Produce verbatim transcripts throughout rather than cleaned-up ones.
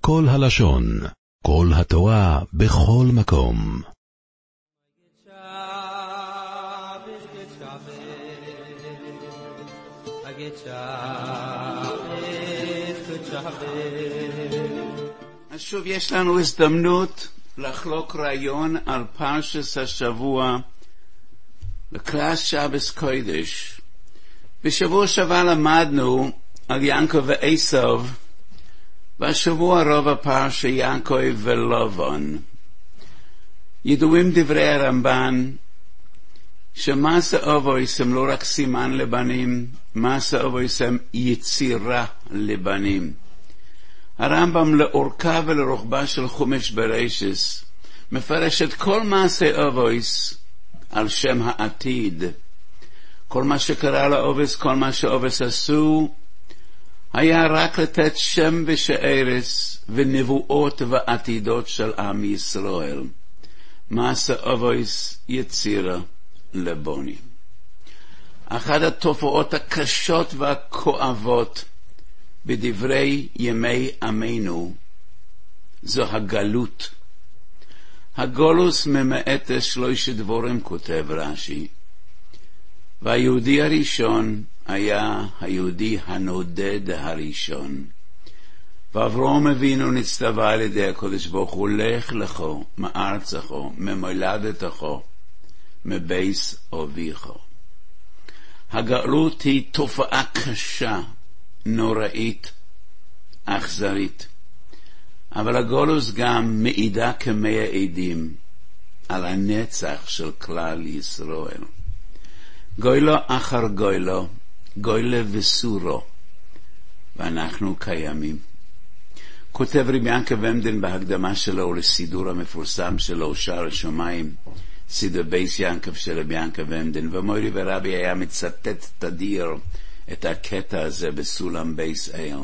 כל הלשון, כל התורה, בכל מקום. אז שוב יש לנו הזדמנות לחלוק רעיון על פרשת השבוע לקלאס שבס קודש. בשבוע שעבר למדנו על יעקב ועשיו, והשבוע רוב הפרשה יעקב ולבן. ידועים דברי הרמב"ן שמעשה אבויס הם לא רק סימן לבנים, מעשה אבויס הם יצירה לבנים. הרמב"ם לאורכה ולרוחבה של חומש בראשית מפרש את כל מעשה אבויס על שם העתיד. כל מה שקרה לאבויס, כל מה שאבויס עשו, היה רק לתת שם ושארץ ונבואות ועתידות של עם ישראל. מעשה אבויס יצירה לבונים. אחת התופעות הקשות והכואבות בדברי ימי עמנו זו הגלות. הגולוס ממעט שלושה דבורים, כותב רש"י. והיהודי הראשון היה היהודי הנודד הראשון. ואברהם אבינו נצטווה על ידי הקדוש ברוך הוא, לך לך מארצך, ממולדתך, מבייס אביך. הגלות היא תופעה קשה, נוראית, אכזרית. אבל הגולוס גם מעידה כמאה עדים על הנצח של כלל ישראל. גוילו אחר גוילו, גוילו וסורו, ואנחנו קיימים. כותב רבי יעקב עמדן בהקדמה שלו לסידור המפורסם שלו, שער השמיים, סידור בייס יעקב של רבי יעקב עמדן, ומורי ורבי היה מצטט תדיר את הקטע הזה בסולם בייס אל.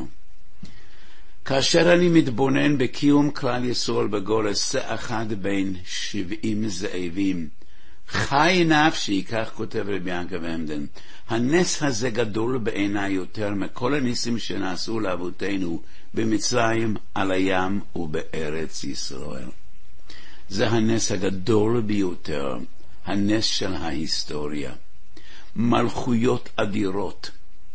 כאשר אני מתבונן בקיום כלל ישראל בגולוס, זה אחד בין שבעים זאבים, חי נפשי, כך כותב רבי יעקב עמדן, הנס הזה גדול בעיניי יותר מכל הניסים שנעשו לאבותינו במצרים, על הים ובארץ ישראל. זה הנס הגדול ביותר, הנס של ההיסטוריה. מלכויות אדירות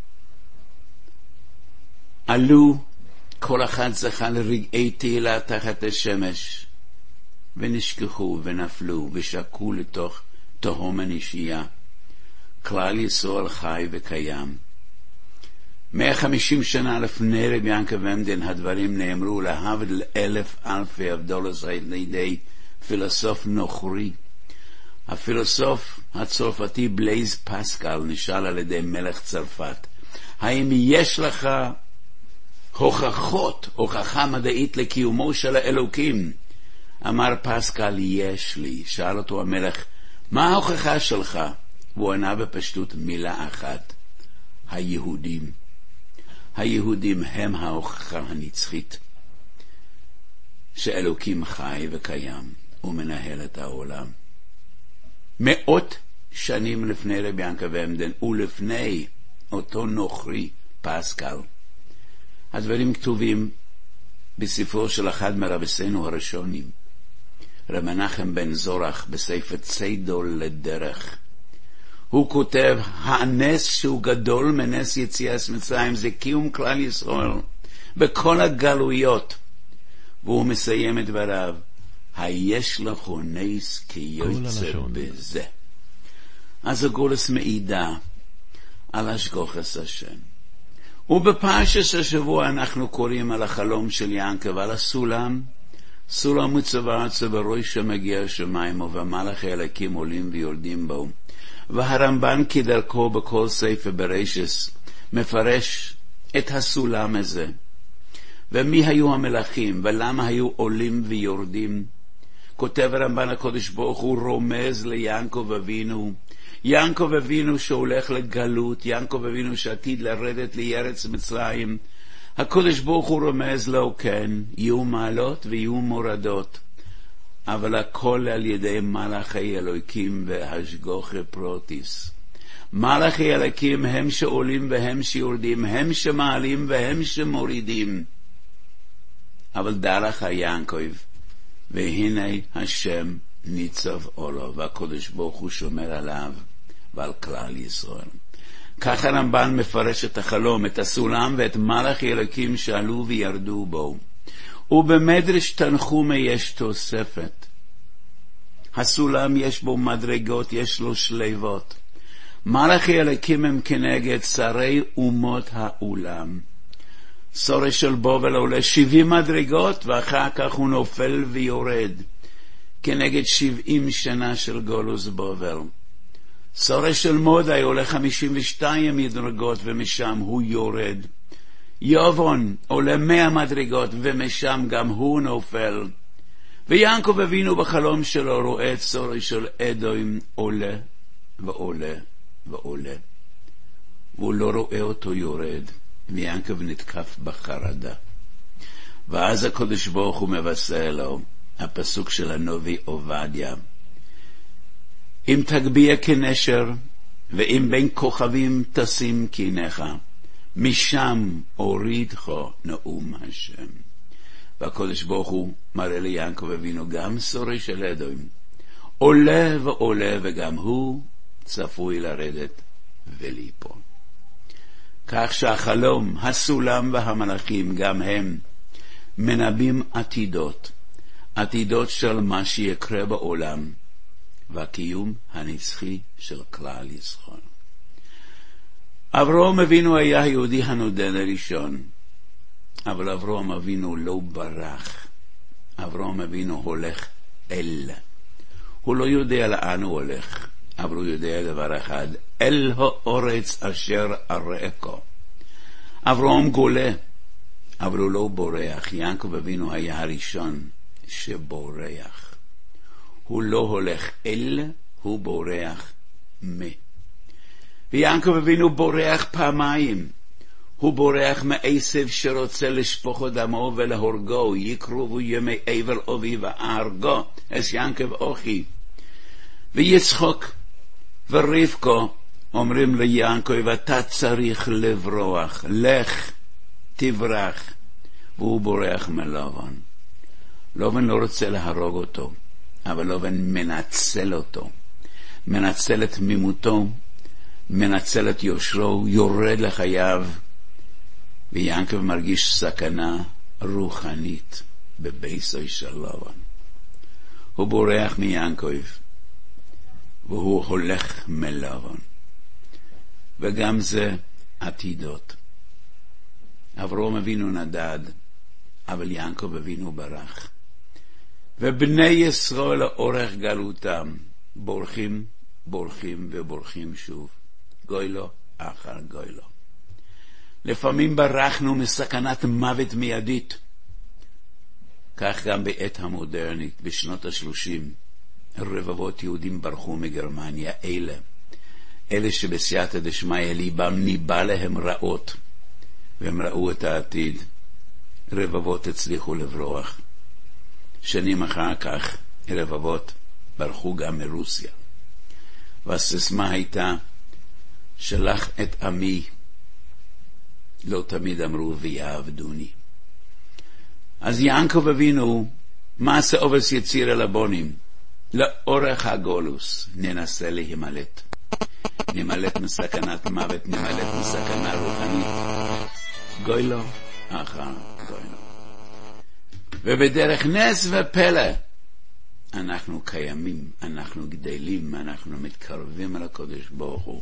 עלו, כל אחד זכה לרגעי תהילה תחת השמש, ונשכחו ונפלו ושקעו לתוך תהום הנשייה. כלל ישראל חי וקיים. מאה וחמישים שנה לפני רבי יעקב עמדן הדברים נאמרו להבדיל אלף אלפי הבדולת על ידי פילוסוף נוכרי. הפילוסוף הצרפתי בלייז פסקל נשאל על ידי מלך צרפת, האם יש לך הוכחות, הוכחה מדעית לקיומו של האלוקים? אמר פסקל, יש לי. שאל אותו המלך, מה ההוכחה שלך? והוא ענה בפשטות מילה אחת, היהודים. היהודים הם ההוכחה הנצחית שאלוקים חי וקיים ומנהל את העולם. מאות שנים לפני רבי יעקב עמדן ולפני אותו נוכרי פסקל, הדברים כתובים בספרו של אחד מרבסינו הראשונים, רב מנחם בן זורח, בספר צידו לדרך. הוא כותב, הנס שהוא גדול מנס יציאת מצרים זה קיום כלל ישראל בכל הגלויות. והוא מסיים את דבריו, היש לך נס כי יוצא בזה. אז הגולוס מעידה על השגוחת השם. ובפרשת השבוע אנחנו קוראים על החלום של יעקב, על הסולם. סולם מצווה בראש שמגיע השמיים, ובמלאכי אלוקים עולים ויורדים בו. והרמב"ן כדרכו בכל ספר בראשית מפרש את הסולם הזה, ומי היו המלאכים ולמה היו עולים ויורדים. כותב הרמב"ן, הקדוש ברוך הוא רומז ליעקב אבינו, יעקב אבינו שהולך לגלות, יעקב אבינו שעתיד לרדת לארץ מצרים. הקדוש ברוך הוא רומז לו, כן, יהיו מעלות ויהיו מורדות, אבל הכל על ידי מלאכי אלוקים והשגוחי פרוטיס. מלאכי אלוקים הם שעולים והם שיורדים, הם שמעלים והם שמורידים. אבל דרך יעקב, והנה השם ניצב עולו, והקדוש ברוך הוא שומר עליו ועל כלל ישראל. ככה הרמב"ן מפרש את החלום, את הסולם ואת מלאכי אלוקים שעלו וירדו בו. ובמדרש תנחומי יש תוספת. הסולם יש בו מדרגות, יש לו שלבות. מלאכי אלוקים הם כנגד שרי אומות העולם. שורש של בובל עולה שבעים מדרגות, ואחר כך הוא נופל ויורד, כנגד שבעים שנה של גולוס בובל. שורש של מודי עולה חמישים ושתיים מדרגות, ומשם הוא יורד. יובון עולה מאה מדרגות, ומשם גם הוא נופל. ויעקב אבינו בחלום שלו רואה את שורש של אדום עולה ועולה ועולה, והוא לא רואה אותו יורד, ויעקב נתקף בחרדה. ואז הקדוש ברוך הוא מבשר לו, הפסוק של הנביא עובדיה, אם תגביה כנשר, ואם בין כוכבים תשים קיניך, משם הורידך נאום השם. והקדוש ברוך הוא מראה ליעקב אבינו גם שורש של אדום עולה ועולה, וגם הוא צפוי לרדת וליפול. כך שהחלום, הסולם והמלאכים גם הם מנבאים עתידות, עתידות של מה שיקרה בעולם, והקיום הנצחי של כלל ישראל. אברהם אבינו היה היהודי הנודד הראשון, אבל אברהם אבינו לא ברח. אברהם אבינו הולך אל. הוא לא יודע לאן הוא הולך, אבל הוא יודע דבר אחד, אל האורץ אשר אראך. אברהם גולה, אבל הוא לא בורח. יעקב אבינו היה הראשון שבורח. הוא לא הולך אל, הוא בורח מ. ויעקב אבינו בורח פעמיים. הוא בורח מעשב שרוצה לשפוך את דמו ולהורגו, יקרובו ימי אבל אבי ואהרגו, אז יעקב אוכי. ויצחק ורבקה אומרים ליעקב, אתה צריך לברוח, לך תברח, והוא בורח מלבן. לבן לא רוצה להרוג אותו, אבל לבן מנצל אותו, מנצל את תמימותו, מנצל את יושרו, יורד לחייו, ויעקב מרגיש סכנה רוחנית בביתו של לבן. הוא בורח מיעקב, והוא הולך מלבן. וגם זה עתידות. אברהם אבינו נדד, אבל יעקב אבינו ברח. ובני ישראל לאורך גלותם בורחים, בורחים ובורחים שוב. גוילו אחר גוילו. לפעמים ברחנו מסכנת מוות מיידית. כך גם בעת המודרנית, בשנות השלושים, רבבות יהודים ברחו מגרמניה. אלה, אלה שבסייעתא דשמיא ליבם ניבא להם רעות, והם ראו את העתיד. רבבות הצליחו לברוח. שנים אחר כך, רבבות ברחו גם מרוסיה. והסיסמה הייתה, שלח את עמי. לא תמיד אמרו ויעבדוני. אז יעקב אבינו, מעשה אובס יציר אל הבונים, לאורך הגולוס ננסה להימלט. נמלט מסכנת מוות, נמלט מסכנה רוחנית. גוילו אחר גוילו. ובדרך נס ופלא, אנחנו קיימים, אנחנו גדלים, אנחנו מתקרבים אל הקדוש ברוך הוא.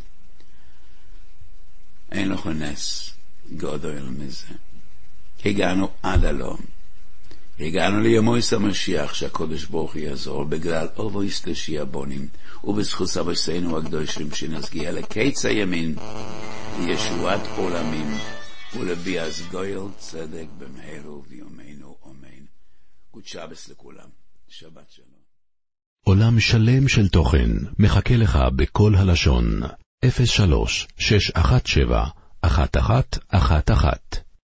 אין לך נס גדול מזה. הגענו עד הלום. הגענו לימוס המשיח שהקדוש ברוך הוא יעזור, בגלל אובו יסתשיע בונים, ובזכות אבותינו הקדושים שנגיע לקץ הימין, לישועת עולמים, ולביאת גואל צדק במהרה בימינו אמן. גוד שבס לכולם. שבת שלום. עולם שלם של תוכן מחכה לך בכל הלשון. אפס שלוש שש אחת שבע אחת אחת אחת אחת